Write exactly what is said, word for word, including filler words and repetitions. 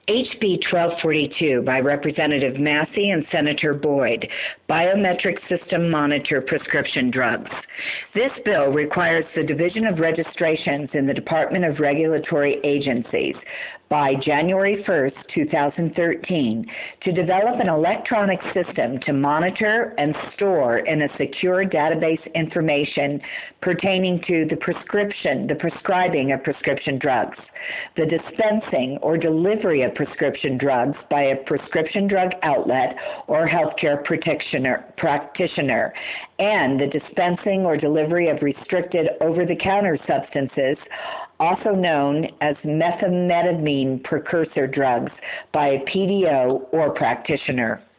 H B twelve forty-two by Representative Massey and Senator Boyd, Biometric System Monitor Prescription Drugs. This bill requires the Division of Registrations in the Department of Regulatory Agencies by January first, two thousand thirteen, to develop an electronic system to monitor and store in a secure database information pertaining to the prescription, the prescribing of prescription drugs, the dispensing or delivery of prescription drugs by a prescription drug outlet or healthcare practitioner, and the dispensing or delivery of restricted over-the-counter substances, also known as methamphetamine precursor drugs, by a P D O or practitioner.